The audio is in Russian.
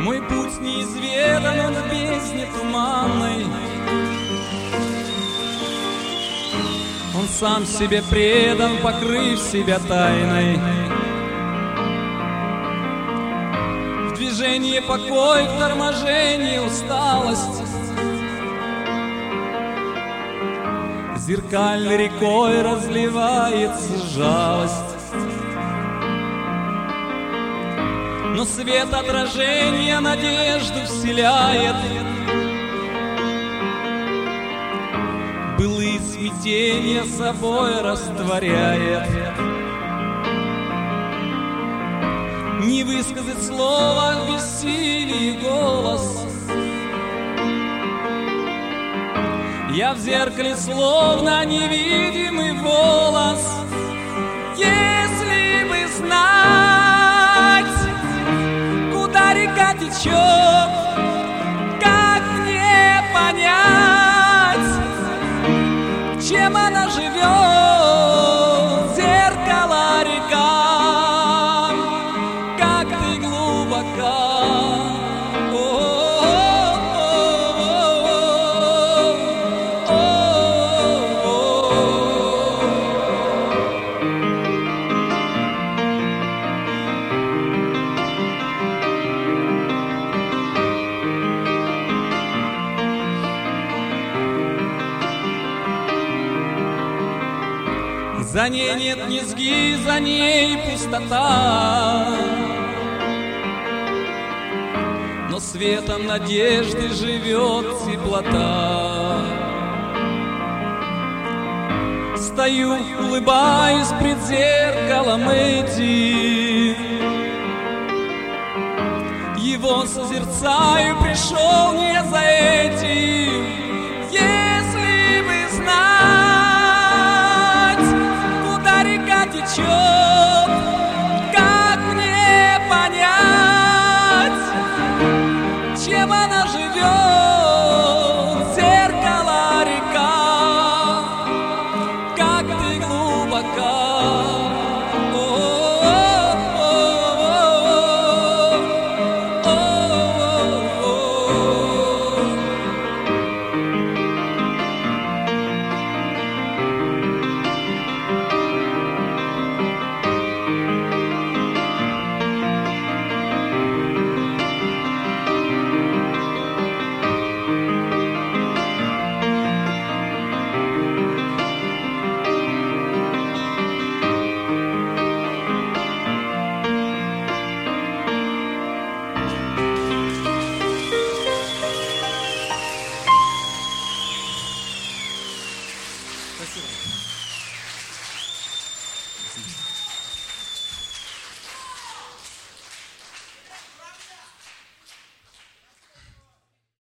Мой путь неизведан, он в бездне туманной. Он сам себе предан, покрыв себя тайной. В движении покой, в торможении усталость. Зеркальной рекой разливается жалость. Но свет отражения надежду вселяет. Былые смятения собой растворяет. Не высказать слова в бессилии голос. Я в зеркале словно невидимый волос. Если бы знать, куда река течет, как мне понять, чем она живет, зеркало река, как ты глубока. За ней нет низги, за ней пустота, но светом надежды живет теплота. Стою, улыбаюсь пред зеркалом этим, его созерцаю, пришел не за этим.